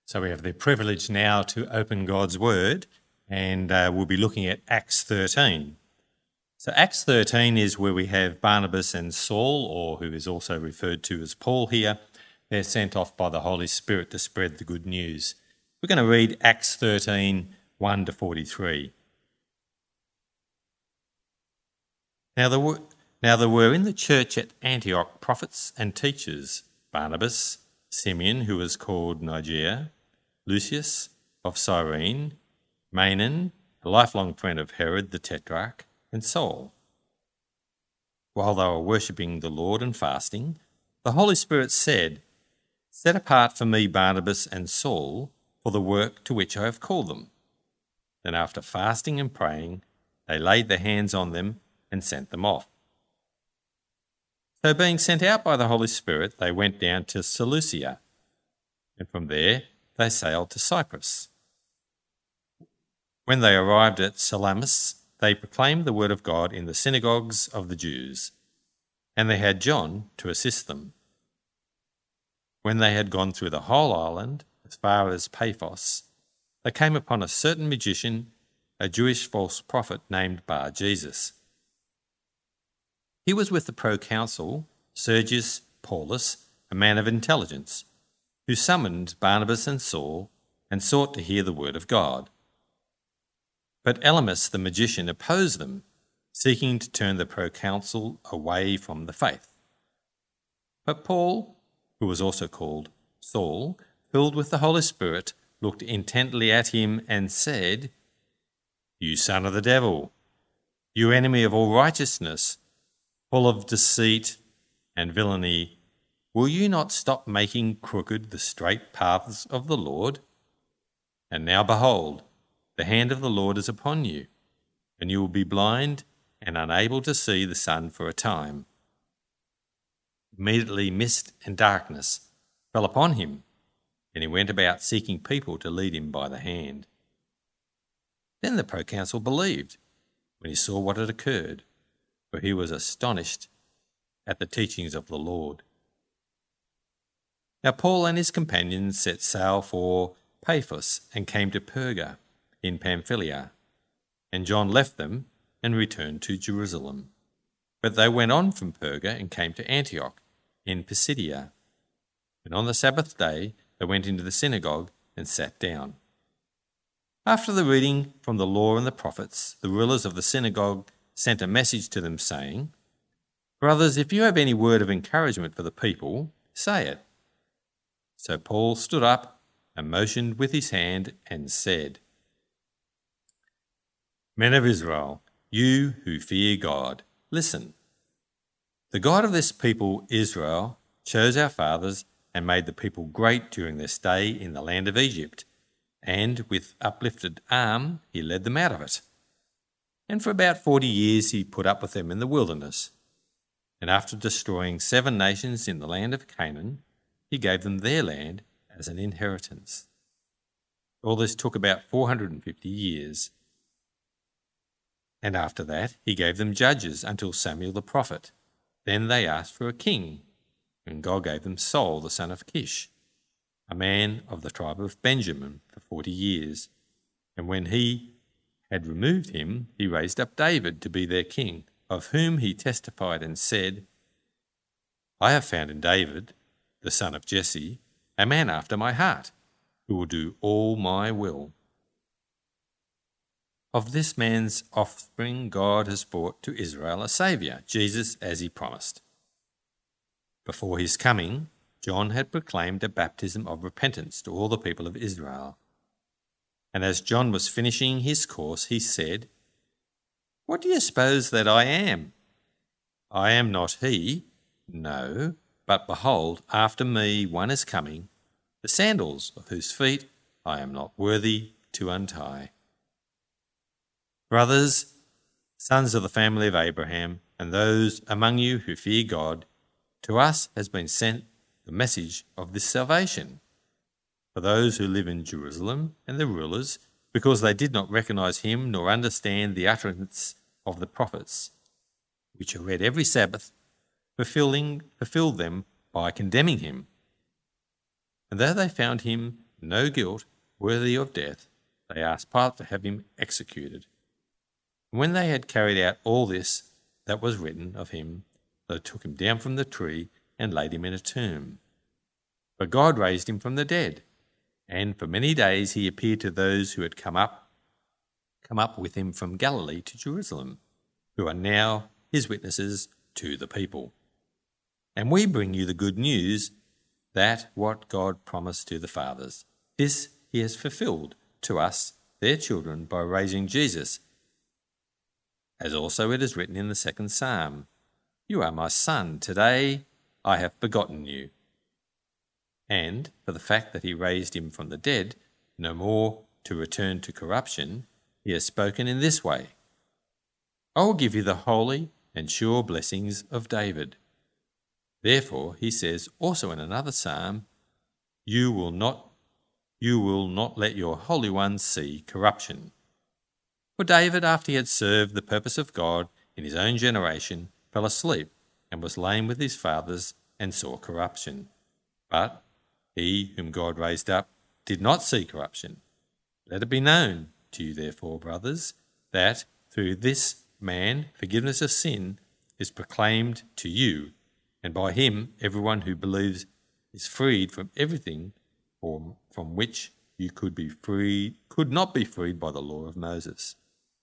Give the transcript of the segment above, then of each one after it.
So we have the privilege now to open God's Word, and we'll be looking at Acts 13. So Acts 13 is where we have Barnabas and Saul, or who is also referred to as Paul here. They're sent off by the Holy Spirit to spread the good news. We're going to read Acts 13, 1 to 43. Now there were in the church at Antioch prophets and teachers, Barnabas, Simeon, who was called Niger, Lucius of Cyrene, Manaen, a lifelong friend of Herod the Tetrarch, and Saul. While they were worshipping the Lord and fasting, the Holy Spirit said, "Set apart for me Barnabas and Saul for the work to which I have called them." Then after fasting and praying, they laid their hands on them and sent them off. So being sent out by the Holy Spirit, they went down to Seleucia, and from there they sailed to Cyprus. When they arrived at Salamis, they proclaimed the word of God in the synagogues of the Jews, and they had John to assist them. When they had gone through the whole island, as far as Paphos, they came upon a certain magician, a Jewish false prophet named Bar-Jesus. He was with the proconsul, Sergius Paulus, a man of intelligence, who summoned Barnabas and Saul and sought to hear the word of God. But Elymas the magician opposed them, seeking to turn the proconsul away from the faith. But Paul, who was also called Saul, filled with the Holy Spirit, looked intently at him and said, "You son of the devil, you enemy of all righteousness, full of deceit and villainy, will you not stop making crooked the straight paths of the Lord? And now behold, the hand of the Lord is upon you, and you will be blind and unable to see the sun for a time." Immediately mist and darkness fell upon him, and he went about seeking people to lead him by the hand. Then the proconsul believed when he saw what had occurred, for he was astonished at the teachings of the Lord. Now Paul and his companions set sail for Paphos and came to Perga in Pamphylia, and John left them and returned to Jerusalem. But they went on from Perga and came to Antioch in Pisidia. And on the Sabbath day they went into the synagogue and sat down. After the reading from the law and the prophets, the rulers of the synagogue sent a message to them saying, "Brothers, if you have any word of encouragement for the people, say it." So Paul stood up and motioned with his hand and said, "Men of Israel, you who fear God, listen. The God of this people, Israel, chose our fathers and made the people great during their stay in the land of Egypt, and with uplifted arm he led them out of it. And for about 40 years he put up with them in the wilderness. And after destroying 7 nations in the land of Canaan, he gave them their land as an inheritance. All this took about 450 years. And after that he gave them judges until Samuel the prophet. Then they asked for a king, and God gave them Saul the son of Kish, a man of the tribe of Benjamin, for 40 years. And when he had removed him, he raised up David to be their king, of whom he testified and said, 'I have found in David, the son of Jesse, a man after my heart, who will do all my will.' Of this man's offspring God has brought to Israel a Saviour, Jesus, as he promised. Before his coming, John had proclaimed a baptism of repentance to all the people of Israel. And as John was finishing his course, he said, 'What do you suppose that I am? I am not he. No, but behold, after me one is coming, the sandals of whose feet I am not worthy to untie.' Brothers, sons of the family of Abraham, and those among you who fear God, to us has been sent the message of this salvation. For those who live in Jerusalem and the rulers, because they did not recognize him nor understand the utterance of the prophets, which are read every Sabbath, fulfilled them by condemning him. And though they found him no guilt worthy of death, they asked Pilate to have him executed. And when they had carried out all this that was written of him, they took him down from the tree and laid him in a tomb. But God raised him from the dead, and for many days he appeared to those who had come up with him from Galilee to Jerusalem, who are now his witnesses to the people. And we bring you the good news that what God promised to the fathers, this he has fulfilled to us, their children, by raising Jesus, as also it is written in the second psalm, "You are my son, today I have begotten you." And for the fact that he raised him from the dead, no more to return to corruption, he has spoken in this way, "I will give you the holy and sure blessings of David." Therefore, he says also in another psalm, You will not let your Holy One see corruption. For David, after he had served the purpose of God in his own generation, fell asleep and was lame with his fathers and saw corruption. But he whom God raised up did not see corruption. Let it be known to you, therefore, brothers, that through this man forgiveness of sin is proclaimed to you, and by him everyone who believes is freed from everything from which you could not be freed by the law of Moses.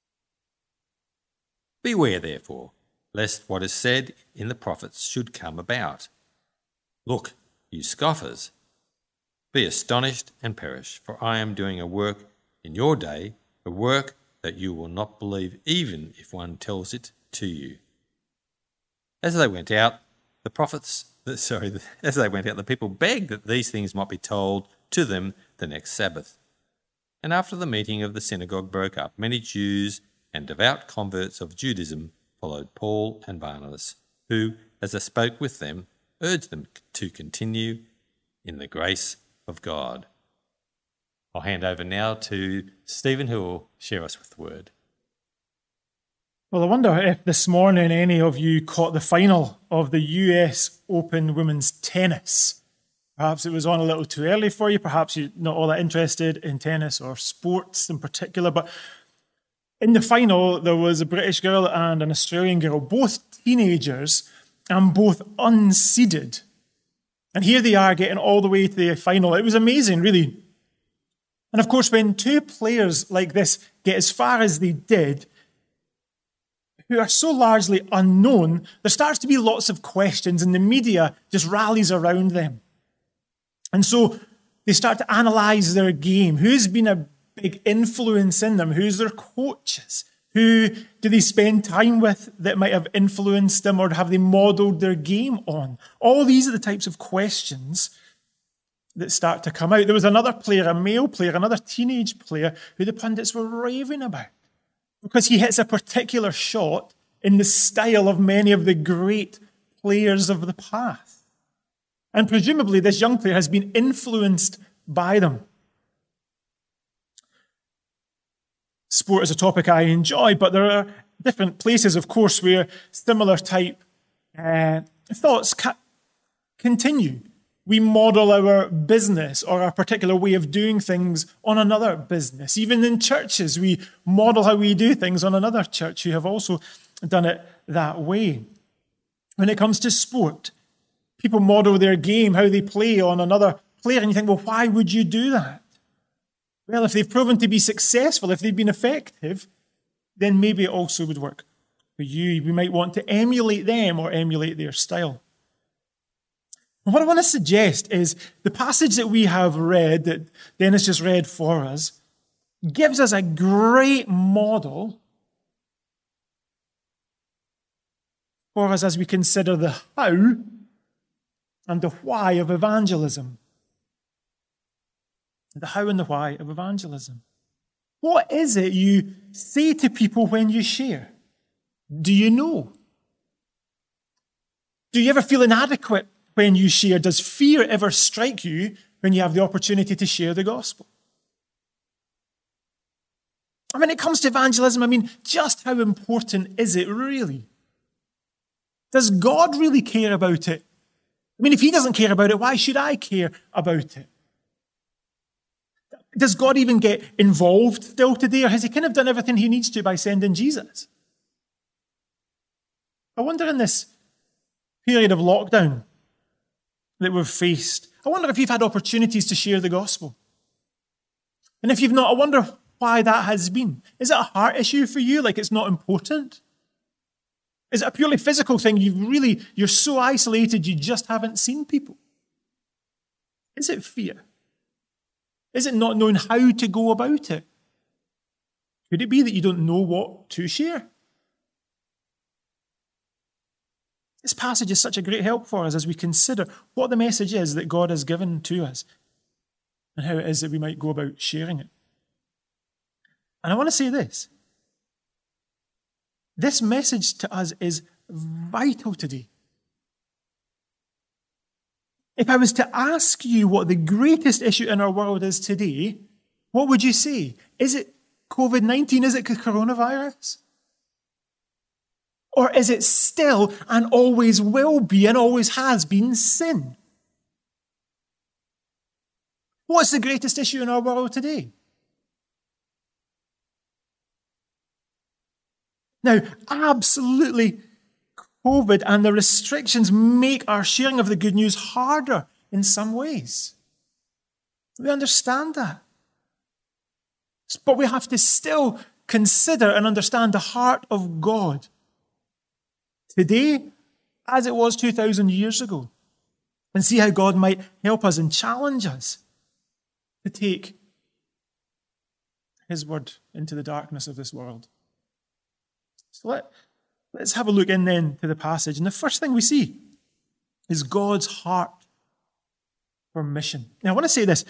Beware, therefore, lest what is said in the prophets should come about. Look, you scoffers, be astonished and perish, for I am doing a work in your day, a work that you will not believe even if one tells it to you. As they went out, the people begged that these things might be told to them the next Sabbath. And after the meeting of the synagogue broke up, many Jews and devout converts of Judaism followed Paul and Barnabas, who, as they spoke with them, urged them to continue in the grace of God. I'll hand over now to Stephen, who will share us with the word. Well, I wonder if this morning any of you caught the final of the US Open Women's Tennis. Perhaps it was on a little too early for you. Perhaps you're not all that interested in tennis or sports in particular. But in the final, there was a British girl and an Australian girl, both teenagers and both unseeded. And here they are getting all the way to the final. It was amazing, really. And of course, when two players like this get as far as they did, who are so largely unknown, there starts to be lots of questions and the media just rallies around them. And so they start to analyse their game. Who's been a big influence in them? Who's their coaches? Who do they spend time with that might have influenced them, or have they modelled their game on? All these are the types of questions that start to come out. There was another player, a male player, another teenage player, who the pundits were raving about because he hits a particular shot in the style of many of the great players of the past. And presumably this young player has been influenced by them. Sport is a topic I enjoy, but there are different places, of course, where similar type thoughts continue. We model our business or our particular way of doing things on another business. Even in churches, we model how we do things on another church who have also done it that way. When it comes to sport, people model their game, how they play, on another player, and you think, well, why would you do that? Well, if they've proven to be successful, if they've been effective, then maybe it also would work for you. We might want to emulate them or emulate their style. And what I want to suggest is the passage that we have read, that Dennis just read for us, gives us a great model for us as we consider the how and the why of evangelism. The how and the why of evangelism. What is it you say to people when you share? Do you know? Do you ever feel inadequate when you share? Does fear ever strike you when you have the opportunity to share the gospel? And when it comes to evangelism, just how important is it really? Does God really care about it? If he doesn't care about it, why should I care about it? Does God even get involved still today, or has he kind of done everything he needs to by sending Jesus? I wonder in this period of lockdown that we've faced, I wonder if you've had opportunities to share the gospel. And if you've not, I wonder why that has been. Is it a heart issue for you, like it's not important? Is it a purely physical thing? You're so isolated you just haven't seen people? Is it fear? Is it not knowing how to go about it? Could it be that you don't know what to share? This passage is such a great help for us as we consider what the message is that God has given to us and how it is that we might go about sharing it. And I want to say this. This message to us is vital today. If I was to ask you what the greatest issue in our world is today, what would you say? Is it COVID-19? Is it coronavirus? Or is it still and always will be and always has been sin? What's the greatest issue in our world today? Now, absolutely, COVID and the restrictions make our sharing of the good news harder in some ways. We understand that. But we have to still consider and understand the heart of God today as it was 2,000 years ago, and see how God might help us and challenge us to take his word into the darkness of this world. So let's have a look in then to the passage. And the first thing we see is God's heart for mission. Now, I want to say this.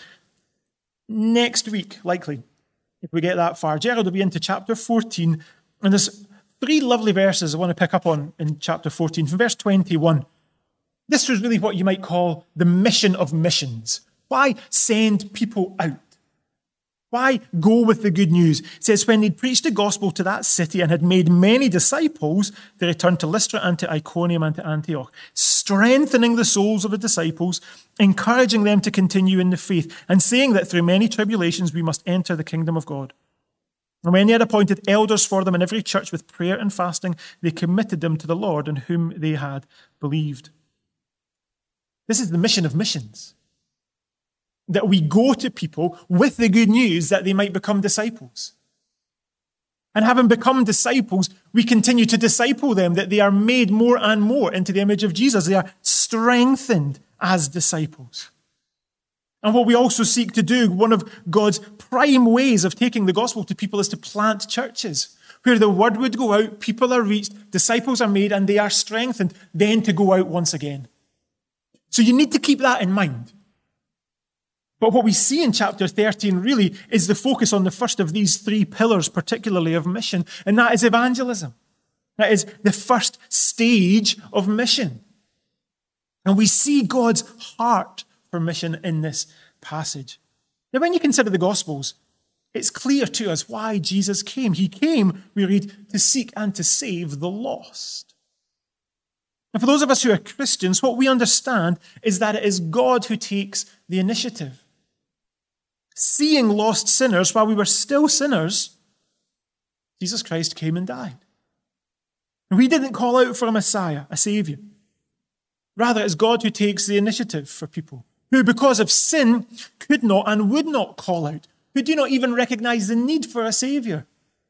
Next week, likely, if we get that far, Gerald will be into chapter 14. And there's 3 lovely verses I want to pick up on in chapter 14. From verse 21. This was really what you might call the mission of missions. Why send people out? Why go with the good news? It says, when they'd preached the gospel to that city and had made many disciples, they returned to Lystra and to Iconium and to Antioch, strengthening the souls of the disciples, encouraging them to continue in the faith, and saying that through many tribulations we must enter the kingdom of God. And when they had appointed elders for them in every church with prayer and fasting, they committed them to the Lord in whom they had believed. This is the mission of missions. That we go to people with the good news that they might become disciples. And having become disciples, we continue to disciple them, that they are made more and more into the image of Jesus. They are strengthened as disciples. And what we also seek to do, one of God's prime ways of taking the gospel to people, is to plant churches where the word would go out, people are reached, disciples are made, and they are strengthened, then to go out once again. So you need to keep that in mind. But what we see in chapter 13 really is the focus on the first of these 3 pillars, particularly of mission, and that is evangelism. That is the first stage of mission. And we see God's heart for mission in this passage. Now, when you consider the Gospels, it's clear to us why Jesus came. He came, we read, to seek and to save the lost. And for those of us who are Christians, what we understand is that it is God who takes the initiative. Seeing lost sinners while we were still sinners, Jesus Christ came and died. And we didn't call out for a Messiah, a Savior. Rather, it's God who takes the initiative for people who, because of sin, could not and would not call out, who do not even recognize the need for a Savior.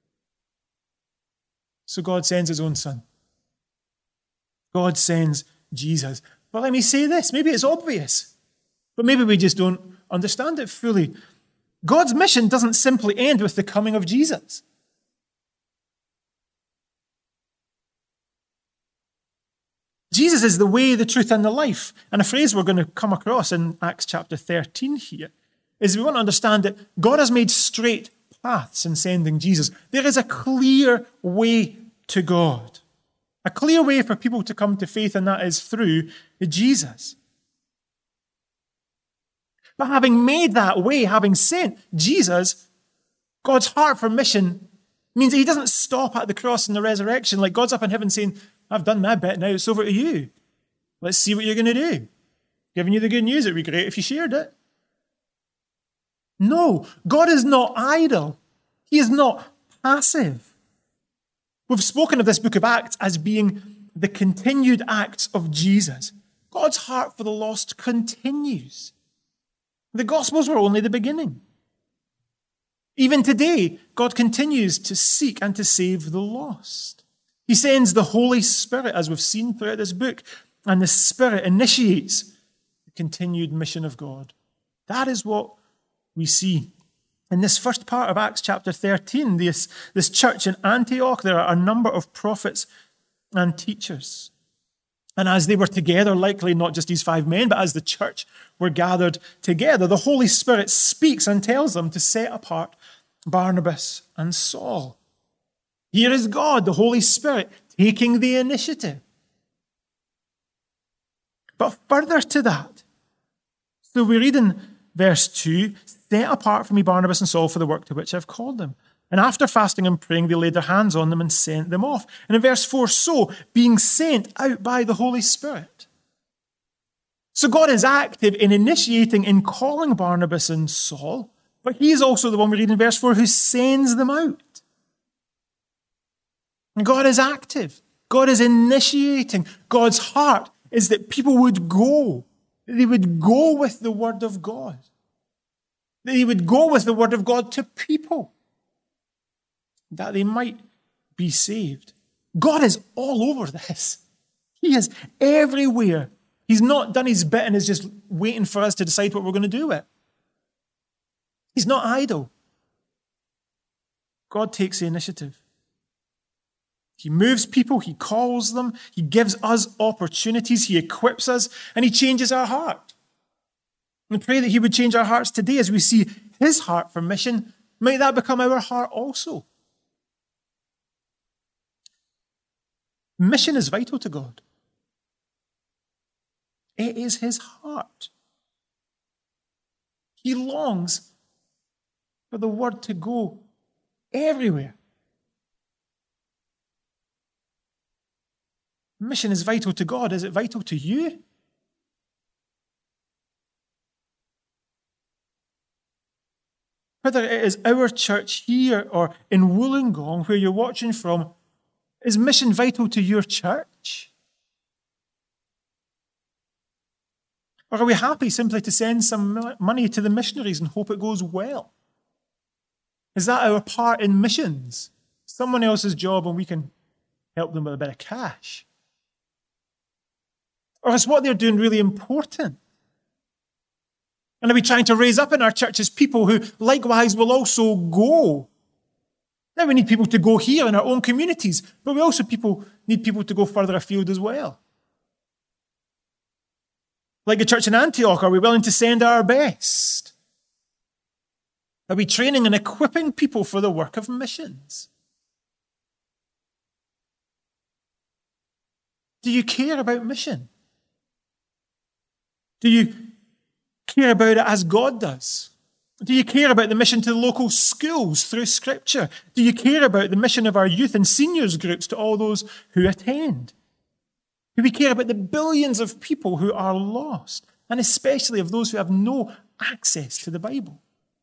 So God sends his own Son. God sends Jesus. But let me say this, maybe it's obvious, but maybe we just don't understand it fully. God's mission doesn't simply end with the coming of Jesus. Jesus is the way, the truth, and the life. And a phrase we're going to come across in Acts chapter 13 here is we want to understand that God has made straight paths in sending Jesus. There is a clear way to God. A clear way for people to come to faith, and that is through Jesus. But having made that way, having sent Jesus, God's heart for mission means that he doesn't stop at the cross and the resurrection. Like God's up in heaven saying, I've done my bit, now it's over to you. Let's see what you're going to do. Giving you the good news, it'd be great if you shared it. No, God is not idle. He is not passive. We've spoken of this book of Acts as being the continued acts of Jesus. God's heart for the lost continues. The Gospels were only the beginning. Even today, God continues to seek and to save the lost. He sends the Holy Spirit, as we've seen throughout this book, and the Spirit initiates the continued mission of God. That is what we see. In this first part of Acts chapter 13, this church in Antioch, there are a number of prophets and teachers. And as they were together, likely not just these 5 men, but as the church were gathered together, the Holy Spirit speaks and tells them to set apart Barnabas and Saul. Here is God, the Holy Spirit, taking the initiative. But further to that, so we read in verse 2, set apart for me Barnabas and Saul for the work to which I've called them. And after fasting and praying, they laid their hands on them and sent them off. And in verse 4, so, being sent out by the Holy Spirit. So God is active in initiating, in calling Barnabas and Saul, but he is also the one we read in verse 4 who sends them out. And God is active. God is initiating. God's heart is that people would go. That they would go with the word of God. That they would go with the word of God to people. That they might be saved. God is all over this. He is everywhere. He's not done his bit and is just waiting for us to decide what we're going to do with it. He's not idle. God takes the initiative. He moves people, he calls them, he gives us opportunities, he equips us, and he changes our heart. And pray that he would change our hearts today as we see his heart for mission. Might that become our heart also? Mission is vital to God. It is his heart. He longs for the word to go everywhere. Mission is vital to God. Is it vital to you? Whether it is our church here or in Wollongong, where you're watching from, is mission vital to your church? Or are we happy simply to send some money to the missionaries and hope it goes well? Is that our part in missions? Someone else's job and we can help them with a bit of cash? Or is what they're doing really important? And are we trying to raise up in our churches people who likewise will also go? Now we need people to go here in our own communities, but we also need people to go further afield as well. Like the church in Antioch, are we willing to send our best? Are we training and equipping people for the work of missions? Do you care about mission? Do you care about it as God does? Do you care about the mission to the local schools through Scripture? Do you care about the mission of our youth and seniors groups to all those who attend? Do we care about the billions of people who are lost, and especially of those who have no access to the Bible?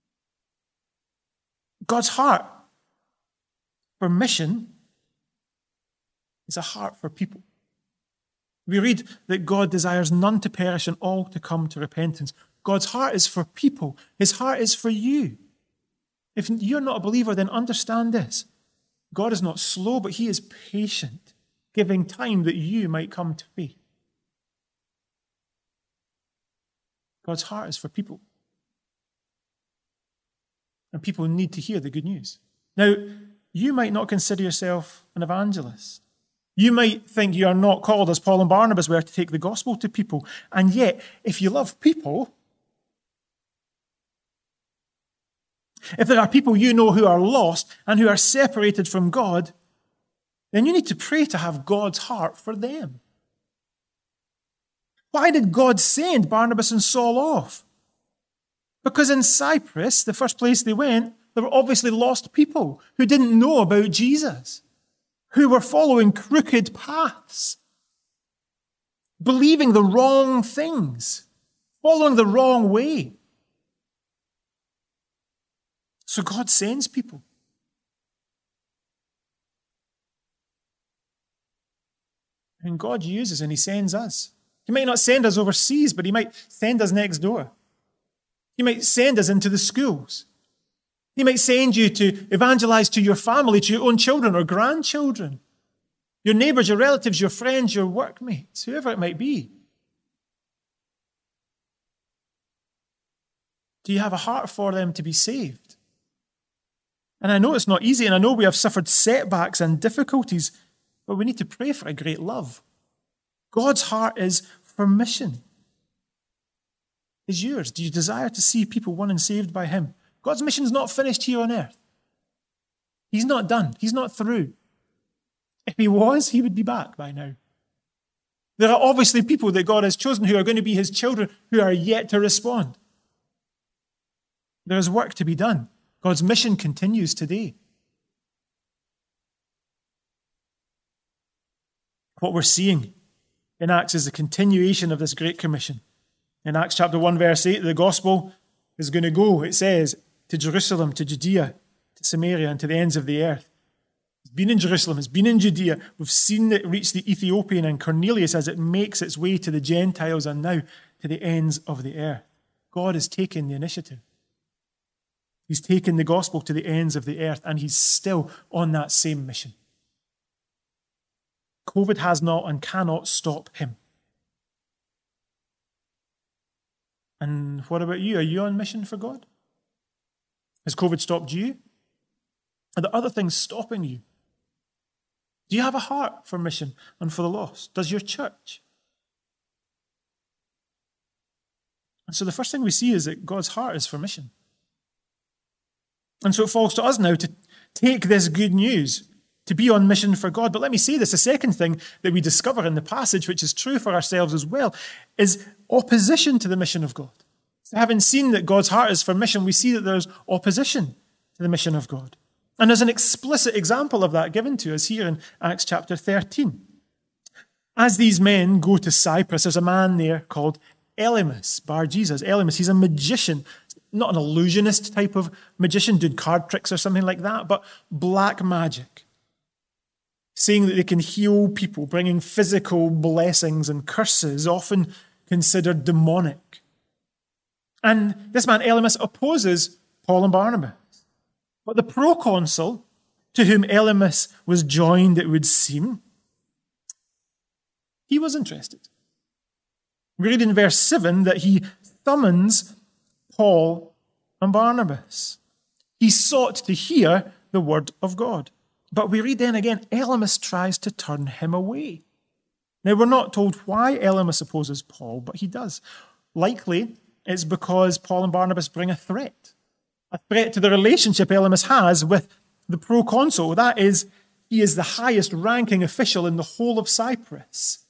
God's heart for mission is a heart for people. We read that God desires none to perish and all to come to repentance. God's heart is for people. His heart is for you. If you're not a believer, then understand this. God is not slow, but he is patient, giving time that you might come to faith. God's heart is for people. And people need to hear the good news. Now, you might not consider yourself an evangelist. You might think you are not called, as Paul and Barnabas were, to take the gospel to people. And yet, if you love people, if there are people you know who are lost and who are separated from God, then you need to pray to have God's heart for them. Why did God send Barnabas and Saul off? Because in Cyprus, the first place they went, there were obviously lost people who didn't know about Jesus, who were following crooked paths, believing the wrong things, following the wrong way. So God sends people. And God uses and he sends us. He might not send us overseas, but he might send us next door. He might send us into the schools. He might send you to evangelize to your family, to your own children or grandchildren, your neighbors, your relatives, your friends, your workmates, whoever it might be. Do you have a heart for them to be saved? And I know it's not easy, and I know we have suffered setbacks and difficulties, but we need to pray for a great love. God's heart is for mission. Is yours. Do you desire to see people won and saved by him? God's mission is not finished here on earth. He's not done. He's not through. If he was, he would be back by now. There are obviously people that God has chosen who are going to be his children who are yet to respond. There is work to be done. God's mission continues today. What we're seeing in Acts is the continuation of this Great Commission. In Acts chapter 1, verse 8, the gospel is going to go, it says, to Jerusalem, to Judea, to Samaria, and to the ends of the earth. It's been in Jerusalem, it's been in Judea. We've seen it reach the Ethiopian and Cornelius as it makes its way to the Gentiles and now to the ends of the earth. God has taken the initiative. He's taken the gospel to the ends of the earth, and he's still on that same mission. COVID has not and cannot stop him. And what about you? Are you on mission for God? Has COVID stopped you? Are there other things stopping you? Do you have a heart for mission and for the lost? Does your church? And so the first thing we see is that God's heart is for mission. And so it falls to us now to take this good news, to be on mission for God. But let me say this, the second thing that we discover in the passage, which is true for ourselves as well, is opposition to the mission of God. So having seen that God's heart is for mission, we see that there's opposition to the mission of God. And there's an explicit example of that given to us here in Acts chapter 13. As these men go to Cyprus, there's a man there called Elymas, Bar Jesus. Elymas, he's a magician, not an illusionist type of magician, doing card tricks or something like that, but black magic, saying that they can heal people, bringing physical blessings and curses, often considered demonic. And this man, Elymas, opposes Paul and Barnabas. But the proconsul, to whom Elymas was joined, it would seem, he was interested. We read in verse 7 that he summons Paul and Barnabas. He sought to hear the word of God. But we read then again, Elymas tries to turn him away. Now, we're not told why Elymas opposes Paul, but he does. Likely, it's because Paul and Barnabas bring a threat to the relationship Elymas has with the proconsul. That is, he is the highest ranking official in the whole of Cyprus.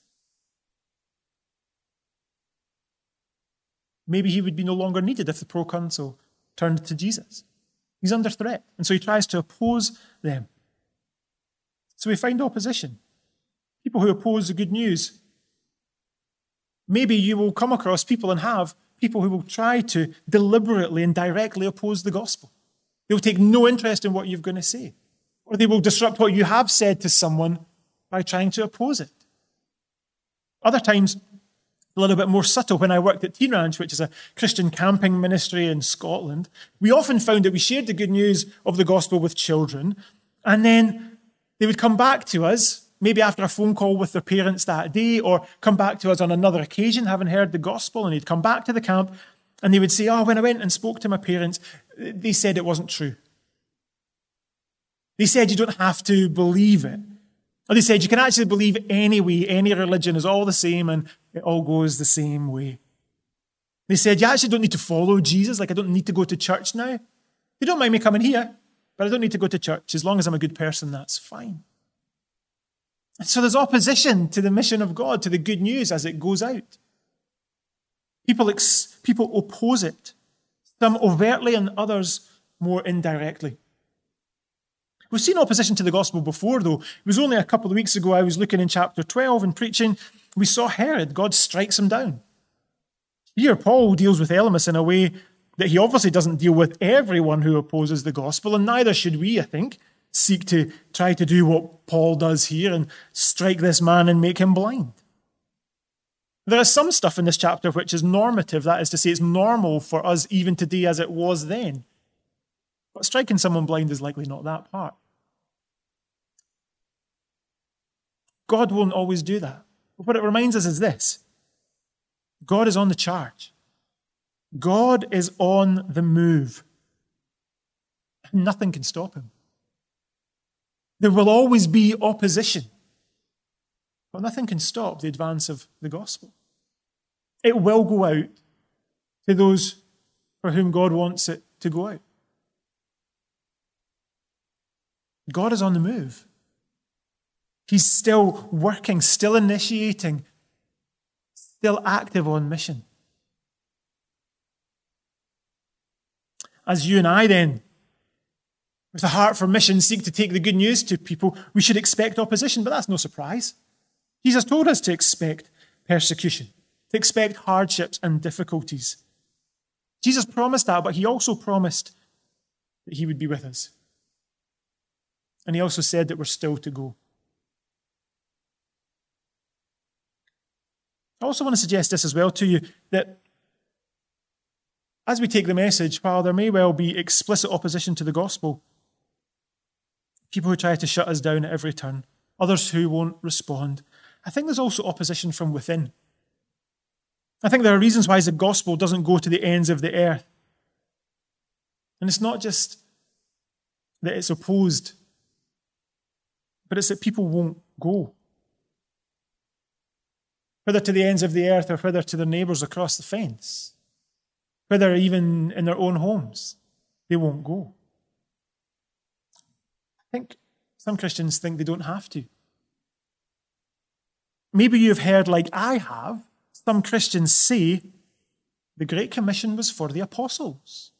Maybe he would be no longer needed if the proconsul turned to Jesus. He's under threat, and so he tries to oppose them. So we find opposition. People who oppose the good news. Maybe you will come across people and have people who will try to deliberately and directly oppose the gospel. They will take no interest in what you're going to say. Or they will disrupt what you have said to someone by trying to oppose it. Other times, a little bit more subtle. When I worked at Teen Ranch, which is a Christian camping ministry in Scotland, we often found that we shared the good news of the gospel with children, and then they would come back to us, maybe after a phone call with their parents that day, or come back to us on another occasion, having heard the gospel, and they'd come back to the camp, and they would say, when I went and spoke to my parents, they said it wasn't true. They said you don't have to believe it. Or they said you can actually believe anyway, any religion is all the same, and it all goes the same way. They said you actually don't need to follow Jesus, like I don't need to go to church now. They don't mind me coming here, but I don't need to go to church. As long as I'm a good person, that's fine. And so there's opposition to the mission of God, to the good news as it goes out. People oppose it, some overtly and others more indirectly. We've seen opposition to the gospel before, though. It was only a couple of weeks ago I was looking in chapter 12 and preaching. We saw Herod. God strikes him down. Here, Paul deals with Elymas in a way that he obviously doesn't deal with everyone who opposes the gospel, and neither should we, I think, seek to try to do what Paul does here and strike this man and make him blind. There is some stuff in this chapter which is normative, that is to say, it's normal for us even today as it was then. But striking someone blind is likely not that part. God won't always do that. But what it reminds us is this: God is on the charge. God is on the move. And nothing can stop him. There will always be opposition, but nothing can stop the advance of the gospel. It will go out to those for whom God wants it to go out. God is on the move. He's still working, still initiating, still active on mission. As you and I then, with a heart for mission, seek to take the good news to people, we should expect opposition, but that's no surprise. Jesus told us to expect persecution, to expect hardships and difficulties. Jesus promised that, but he also promised that he would be with us. And he also said that we're still to go. I also want to suggest this as well to you, that as we take the message, while there may well be explicit opposition to the gospel, people who try to shut us down at every turn, others who won't respond, I think there's also opposition from within. I think there are reasons why the gospel doesn't go to the ends of the earth. And it's not just that it's opposed, but it's that people won't go. Whether to the ends of the earth or whether to their neighbours across the fence, whether even in their own homes, they won't go. I think some Christians think they don't have to. Maybe you've heard, like I have, some Christians say the Great Commission was for the apostles.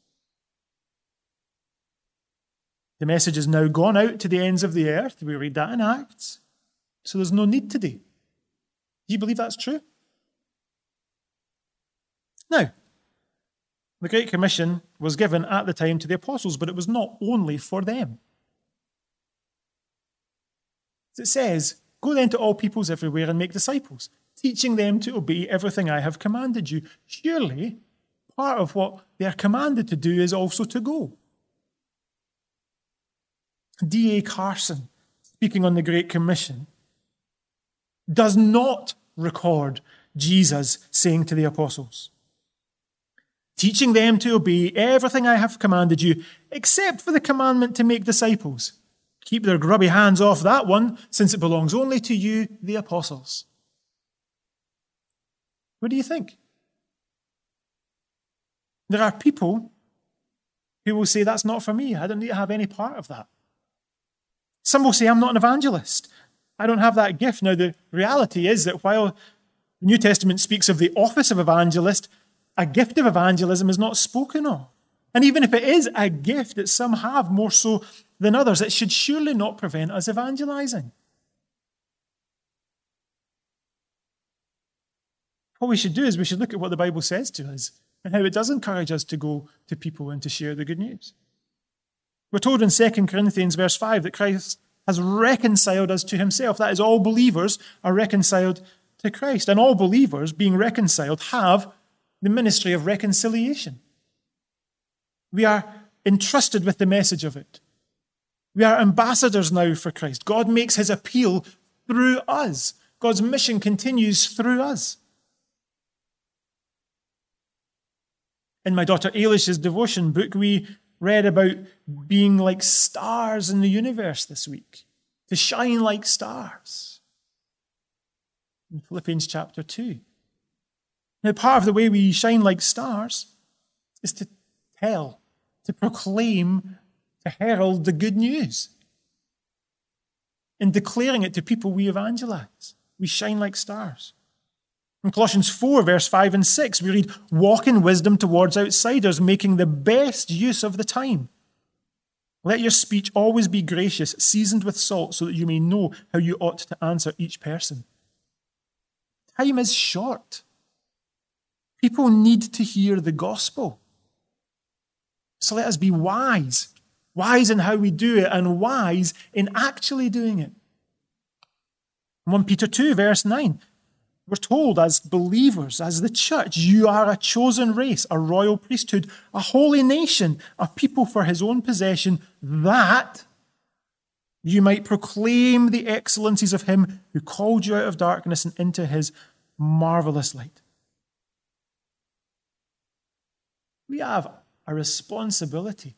The message has now gone out to the ends of the earth. We read that in Acts. So there's no need today. Do you believe that's true? Now, the Great Commission was given at the time to the apostles, but it was not only for them. As it says, "Go then to all peoples everywhere and make disciples, teaching them to obey everything I have commanded you." Surely, part of what they are commanded to do is also to go. D.A. Carson, speaking on the Great Commission, does not record Jesus saying to the apostles, "Teaching them to obey everything I have commanded you, except for the commandment to make disciples. Keep their grubby hands off that one, since it belongs only to you, the apostles." What do you think? There are people who will say, "That's not for me. I don't need to have any part of that." Some will say, "I'm not an evangelist. I don't have that gift." Now, the reality is that while the New Testament speaks of the office of evangelist, a gift of evangelism is not spoken of. And even if it is a gift that some have more so than others, it should surely not prevent us evangelizing. What we should do is we should look at what the Bible says to us and how it does encourage us to go to people and to share the good news. We're told in 2 Corinthians verse 5 that Christ has reconciled us to himself. That is, all believers are reconciled to Christ. And all believers, being reconciled, have the ministry of reconciliation. We are entrusted with the message of it. We are ambassadors now for Christ. God makes his appeal through us. God's mission continues through us. In my daughter Ailish's devotion book, we read about being like stars in the universe this week, to shine like stars. In Philippians chapter 2. Now, part of the way we shine like stars is to tell, to proclaim, to herald the good news. In declaring it to people, we evangelize. We shine like stars. In Colossians 4, verse 5 and 6, we read, "Walk in wisdom towards outsiders, making the best use of the time. Let your speech always be gracious, seasoned with salt, so that you may know how you ought to answer each person." Time is short. People need to hear the gospel. So let us be wise. Wise in how we do it and wise in actually doing it. 1 Peter 2, verse 9. We're told as believers, as the church, you are a chosen race, a royal priesthood, a holy nation, a people for his own possession, that you might proclaim the excellencies of him who called you out of darkness and into his marvelous light. We have a responsibility.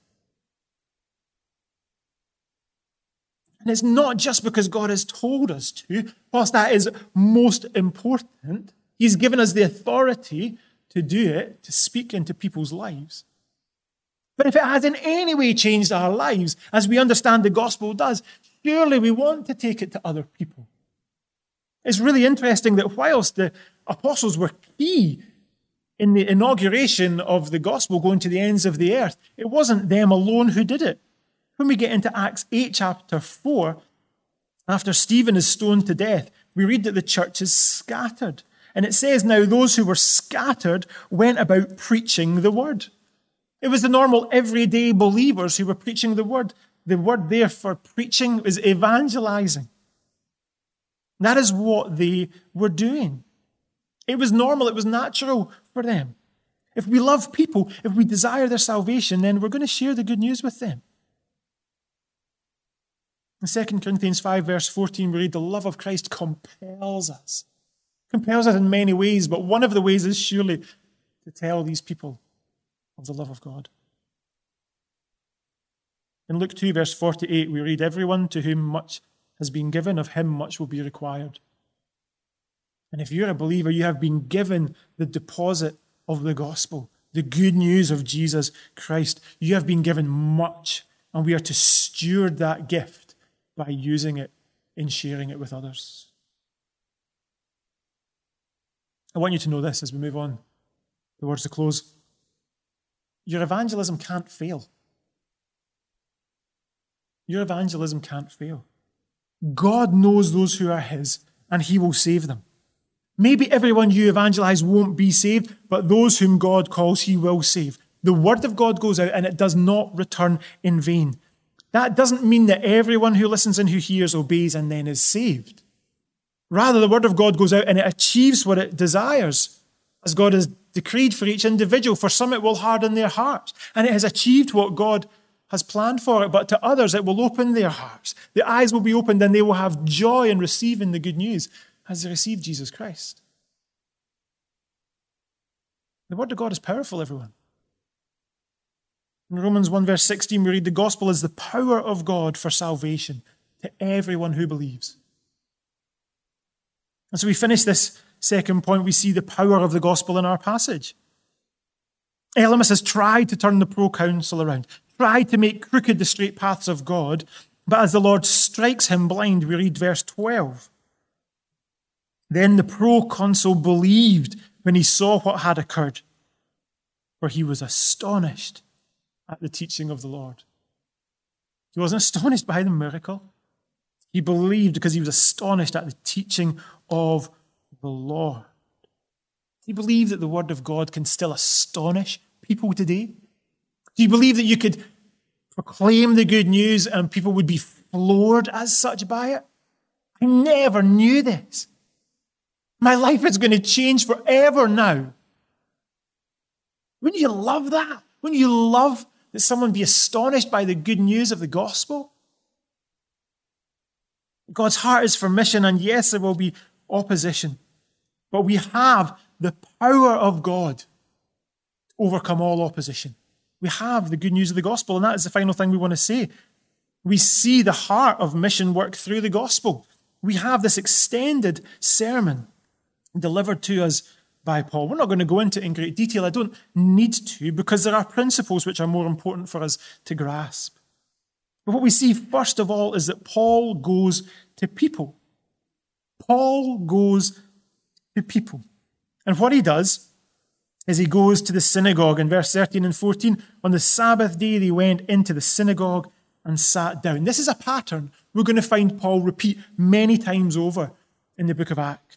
And it's not just because God has told us to, whilst that is most important. He's given us the authority to do it, to speak into people's lives. But if it has in any way changed our lives, as we understand the gospel does, surely we want to take it to other people. It's really interesting that whilst the apostles were key in the inauguration of the gospel going to the ends of the earth, it wasn't them alone who did it. When we get into Acts 8, chapter 4, after Stephen is stoned to death, we read that the church is scattered. And it says, now those who were scattered went about preaching the word. It was the normal, everyday believers who were preaching the word. The word there for preaching is evangelizing. That is what they were doing. It was normal, it was natural for them. If we love people, if we desire their salvation, then we're going to share the good news with them. In 2 Corinthians 5, verse 14, we read, the love of Christ compels us. Compels us in many ways, but one of the ways is surely to tell these people of the love of God. In Luke 2, verse 48, we read, everyone to whom much has been given, of him much will be required. And if you're a believer, you have been given the deposit of the gospel, the good news of Jesus Christ. You have been given much, and we are to steward that gift by using it in sharing it with others. I want you to know this as we move on towards the close. Your evangelism can't fail. Your evangelism can't fail. God knows those who are his, and he will save them. Maybe everyone you evangelize won't be saved, but those whom God calls, he will save. The word of God goes out, and it does not return in vain. That doesn't mean that everyone who listens and who hears obeys and then is saved. Rather, the word of God goes out and it achieves what it desires, as God has decreed for each individual. For some, it will harden their hearts, and it has achieved what God has planned for it. But to others, it will open their hearts. The eyes will be opened, and they will have joy in receiving the good news as they receive Jesus Christ. The word of God is powerful, everyone. In Romans 1, verse 16, we read, the gospel is the power of God for salvation to everyone who believes. And so we finish this second point. We see the power of the gospel in our passage. Elymas has tried to turn the proconsul around, tried to make crooked the straight paths of God, but as the Lord strikes him blind, we read verse 12. Then the proconsul believed when he saw what had occurred, for he was astonished at the teaching of the Lord. He wasn't astonished by the miracle. He believed because he was astonished at the teaching of the Lord. Do you believe that the word of God can still astonish people today? Do you believe that you could proclaim the good news and people would be floored as such by it? I never knew this. My life is going to change forever now. Wouldn't you love that? Wouldn't you love that someone be astonished by the good news of the gospel? God's heart is for mission, and yes, there will be opposition. But we have the power of God to overcome all opposition. We have the good news of the gospel, and that is the final thing we want to say. We see the heart of mission work through the gospel. We have this extended sermon delivered to us by Paul. We're not going to go into it in great detail. I don't need to, because there are principles which are more important for us to grasp. But what we see first of all is that Paul goes to people. Paul goes to people. And what he does is he goes to the synagogue. In verse 13 and 14, on the Sabbath day they went into the synagogue and sat down. This is a pattern we're going to find Paul repeat many times over in the book of Acts.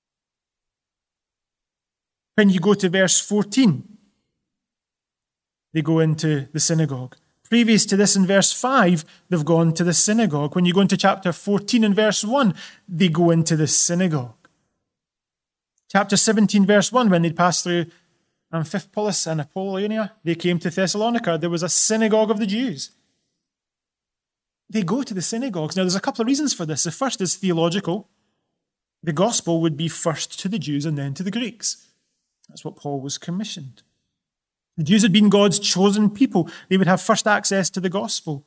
When you go to verse 14, they go into the synagogue. Previous to this, in verse 5, they've gone to the synagogue. When you go into chapter 14 and verse 1, they go into the synagogue. Chapter 17, verse 1, when they'd passed through Amphipolis and Apollonia, they came to Thessalonica. There was a synagogue of the Jews. They go to the synagogues. Now, there's a couple of reasons for this. The first is theological. The gospel would be first to the Jews and then to the Greeks. That's what Paul was commissioned. The Jews had been God's chosen people. They would have first access to the gospel.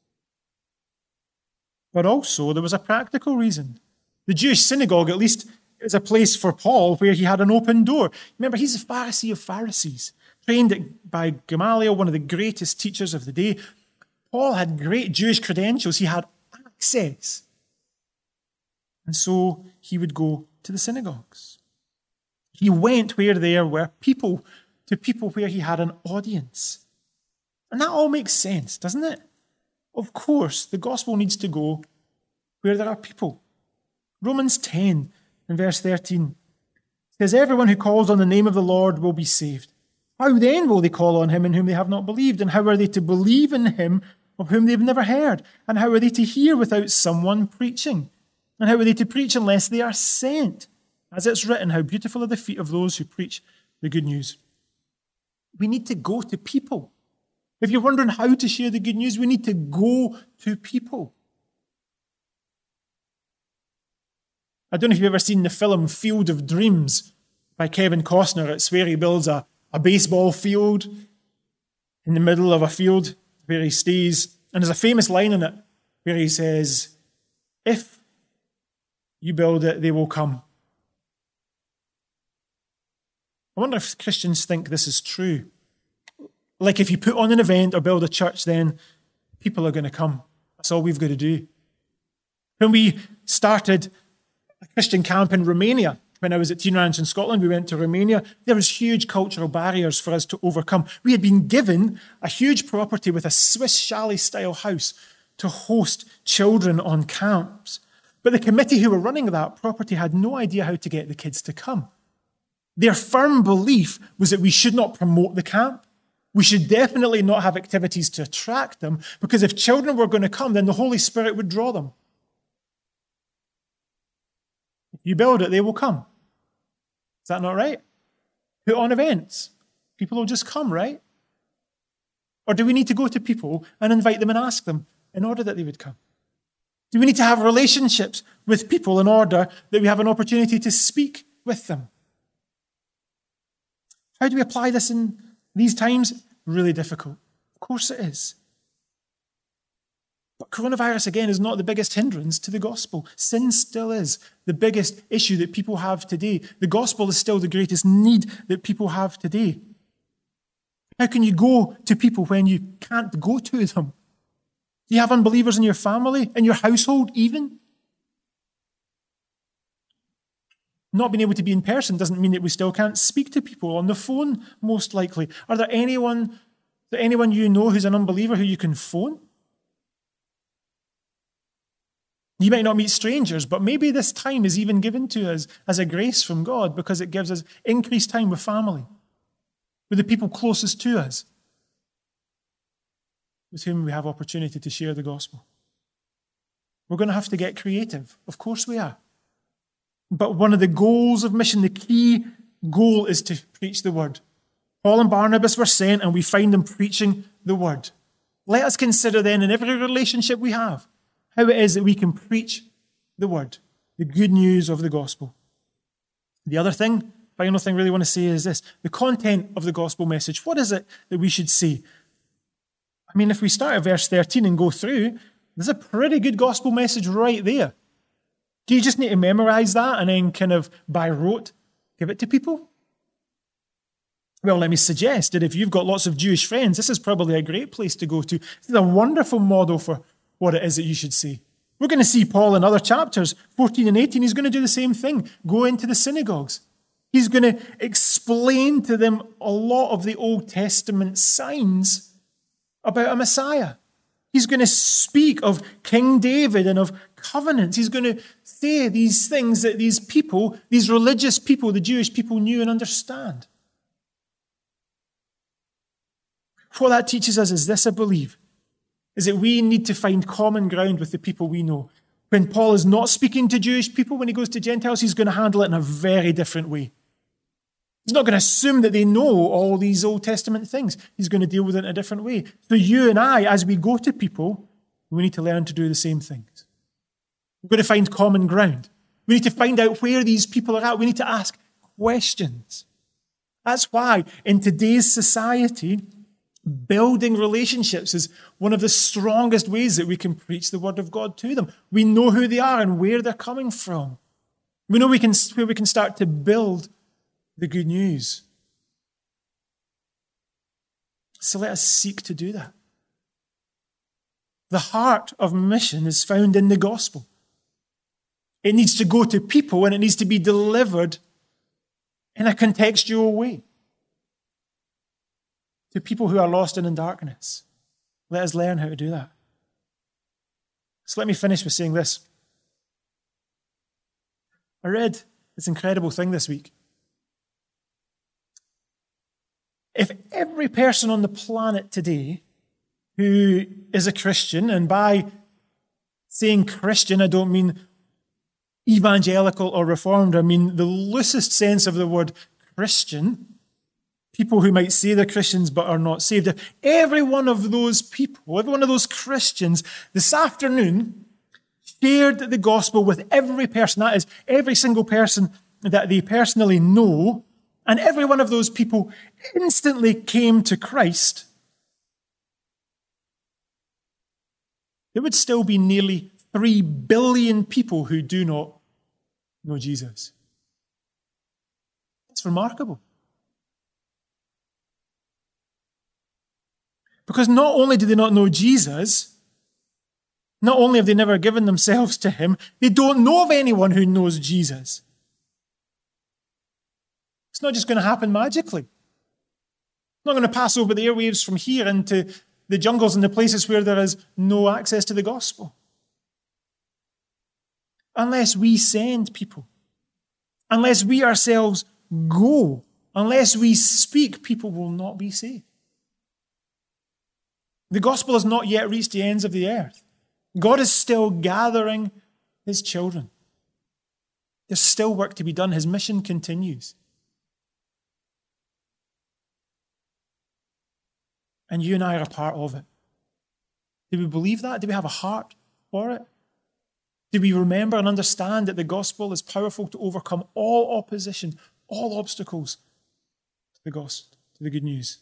But also, there was a practical reason. The Jewish synagogue, at least, is a place for Paul where he had an open door. Remember, he's a Pharisee of Pharisees, trained by Gamaliel, one of the greatest teachers of the day. Paul had great Jewish credentials. He had access. And so he would go to the synagogues. He went where there were people, to people where he had an audience. And that all makes sense, doesn't it? Of course, the gospel needs to go where there are people. Romans 10 in verse 13 says, everyone who calls on the name of the Lord will be saved. How then will they call on him in whom they have not believed? And how are they to believe in him of whom they've never heard? And how are they to hear without someone preaching? And how are they to preach unless they are sent? As it's written, how beautiful are the feet of those who preach the good news. We need to go to people. If you're wondering how to share the good news, we need to go to people. I don't know if you've ever seen the film Field of Dreams by Kevin Costner. It's where he builds a baseball field in the middle of a field where he stays. And there's a famous line in it where he says, if you build it, they will come. I wonder if Christians think this is true. Like if you put on an event or build a church, then people are going to come. That's all we've got to do. When we started a Christian camp in Romania, when I was at Teen Ranch in Scotland, we went to Romania. There was huge cultural barriers for us to overcome. We had been given a huge property with a Swiss chalet-style house to host children on camps. But the committee who were running that property had no idea how to get the kids to come. Their firm belief was that we should not promote the camp. We should definitely not have activities to attract them, because if children were going to come, then the Holy Spirit would draw them. If you build it, they will come. Is that not right? Put on events. People will just come, right? Or do we need to go to people and invite them and ask them in order that they would come? Do we need to have relationships with people in order that we have an opportunity to speak with them? How do we apply this in these times? Really difficult. Of course it is. But coronavirus, again, is not the biggest hindrance to the gospel. Sin still is the biggest issue that people have today. The gospel is still the greatest need that people have today. How can you go to people when you can't go to them? Do you have unbelievers in your family, in your household even? Not being able to be in person doesn't mean that we still can't speak to people on the phone, most likely. Are there anyone you know who's an unbeliever who you can phone? You might not meet strangers, but maybe this time is even given to us as a grace from God because it gives us increased time with family, with the people closest to us, with whom we have opportunity to share the gospel. We're going to have to get creative. Of course we are. But one of the goals of mission, the key goal, is to preach the word. Paul and Barnabas were sent, and we find them preaching the word. Let us consider then in every relationship we have how it is that we can preach the word, the good news of the gospel. The other thing, final thing I really want to say is this, the content of the gospel message. What is it that we should say? I mean, if we start at verse 13 and go through, there's a pretty good gospel message right there. Do you just need to memorize that and then kind of by rote give it to people? Well, let me suggest that if you've got lots of Jewish friends, this is probably a great place to go to. This is a wonderful model for what it is that you should say. We're going to see Paul in other chapters, 14 and 18. He's going to do the same thing, go into the synagogues. He's going to explain to them a lot of the Old Testament signs about a Messiah. He's going to speak of King David and of covenants. He's going to say these things that these people, these religious people, the Jewish people knew and understand. What that teaches us is this, I believe, is that we need to find common ground with the people we know. When Paul is not speaking to Jewish people, when he goes to Gentiles, he's going to handle it in a very different way. He's not going to assume that they know all these Old Testament things. He's going to deal with it in a different way. So you and I, as we go to people, we need to learn to do the same things. We've got to find common ground. We need to find out where these people are at. We need to ask questions. That's why in today's society, building relationships is one of the strongest ways that we can preach the word of God to them. We know who they are and where they're coming from. We know where we can start to build the good news. So let us seek to do that. The heart of mission is found in the gospel. It needs to go to people and it needs to be delivered in a contextual way to people who are lost and in darkness. Let us learn how to do that. So let me finish with saying this. I read this incredible thing this week. If every person on the planet today who is a Christian, and by saying Christian, I don't mean evangelical or reformed, I mean the loosest sense of the word Christian, people who might say they're Christians but are not saved. If every one of those people, every one of those Christians this afternoon shared the gospel with every person, that is, every single person that they personally know, and every one of those people instantly came to Christ, there would still be nearly 3 billion people who do not know Jesus. That's remarkable. Because not only do they not know Jesus, not only have they never given themselves to him, they don't know of anyone who knows Jesus. It's not just going to happen magically. It's not going to pass over the airwaves from here into the jungles and the places where there is no access to the gospel. Unless we send people, unless we ourselves go, unless we speak, people will not be saved. The gospel has not yet reached the ends of the earth. God is still gathering his children. There's still work to be done. His mission continues. And you and I are a part of it. Do we believe that? Do we have a heart for it? Do we remember and understand that the gospel is powerful to overcome all opposition, all obstacles to the gospel, to the good news?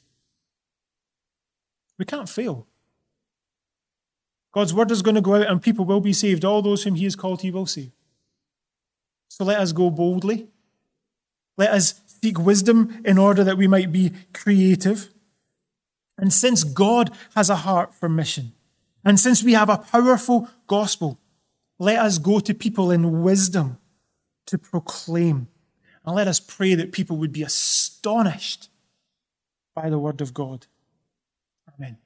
We can't fail. God's word is going to go out and people will be saved. All those whom he has called, he will save. So let us go boldly. Let us seek wisdom in order that we might be creative. And since God has a heart for mission, and since we have a powerful gospel, let us go to people in wisdom to proclaim. And let us pray that people would be astonished by the word of God. Amen.